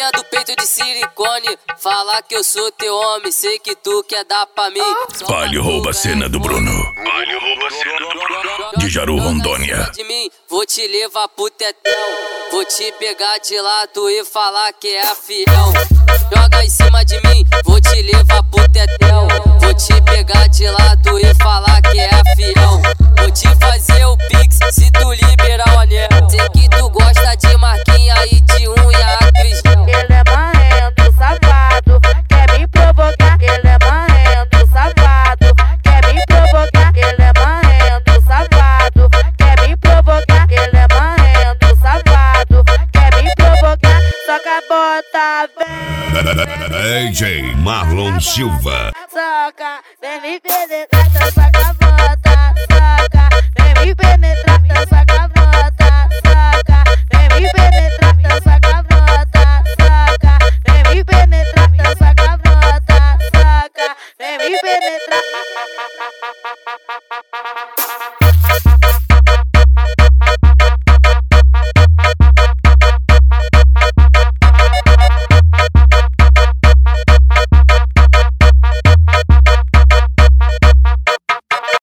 Novinha do peito de silicone, fala que eu sou teu homem, sei que tu quer dar pra mim. Palio rouba a cena do Bruno. Palio rouba a cena do Bruno. De Jaru, Rondônia. De mim, vou te levar pro tetel, vou te pegar de lado e falar que é fiel. Joga em cima de mim, vou te levar pro tetel, vou te pegar de lado e falar que é fiel. Vou te fazer o pix se tu liberar o anel. Sei que tu gosta de marquinha e de unha cristal. Ele é marrento, safado, quer me provocar. Ele é marrento, safado, quer me provocar. Ele é marrento, safado, quer me provocar. Ele é marrento, safado, quer me provocar. Soca a bota, vem. DJ Marlon Silva. Soca, vem me penetrar, soca a bota, soca, vem me penetrar, soca a bota, soca, vem me penetrar, soca a bota, soca, vem me penetrar, soca a bota, soca, vem me penetrar.